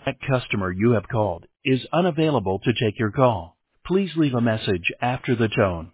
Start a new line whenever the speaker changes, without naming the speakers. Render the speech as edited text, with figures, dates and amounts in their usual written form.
That customer you have called is unavailable to take your call. Please leave a message after the tone.